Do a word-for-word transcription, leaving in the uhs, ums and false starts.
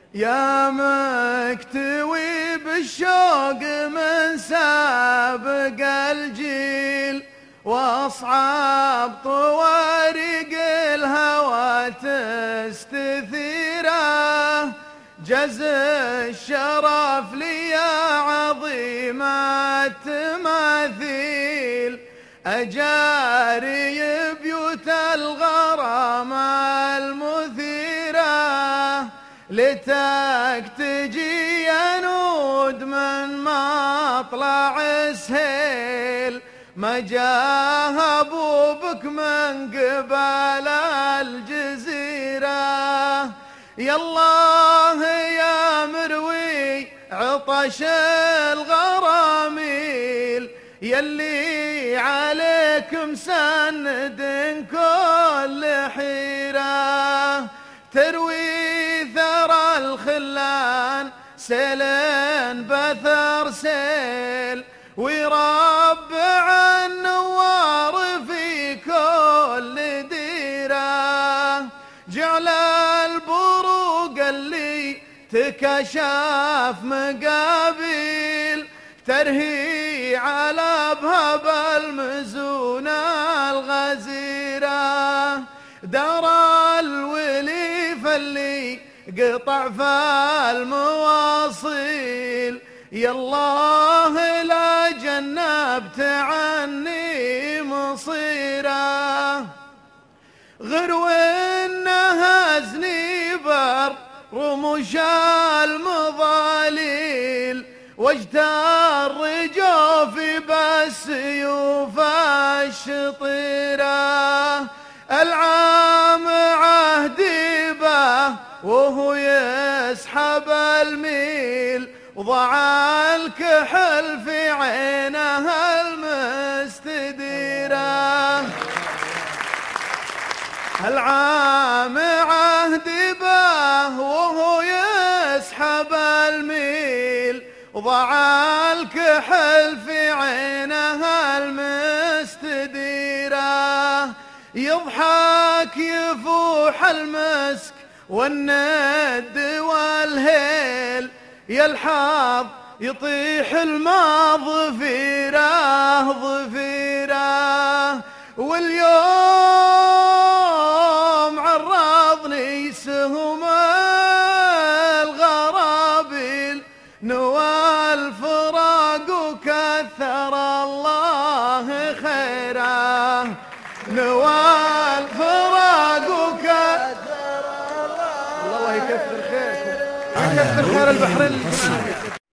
يا مكتوي بالشوق من سابق الجيل، واصعب طوارق الهوى تستثيره، جز الشرف لي يا عظيم التماثيل، أجاري بيوت الغرام المثيرة، لتك تجي ينود من مطلع سهيل، ما جاه أبوبك من قبل الجزيرة. يا الله يا مروي عطش الغراميل، يلي عليك مسند كل حيرة، تروي ثرى الخلان سيلين بثر سيل، ويربع النوار في كل ديرة، جعل البروق اللي تكشف مقابيل، ترهي على بهب المزون الغزيرة، دار الوليف اللي قطع في المواصيل، يا الله لا جنبت عني مصيره، غرو النهزني بر رموش المظاليل، واجتر جوفي بالسيوف الشطيرة، العام عهدي به وهو يسحب الميل، وضع الكحل في عينها المستديرة، العام عهدي به وهو يسحب الميل، وضع الكحل في عينها المستديرة، يضحك يفوح المسك والند والهيل، يلحظ يطيح المظفيره ظفيره، واليوم عرضني سهم الغرابيل، نوى الفراق وكثر الله خيره، نوى الفراق وكثر الله، الله يكثر خيركم، يكثر خير البحرين اللي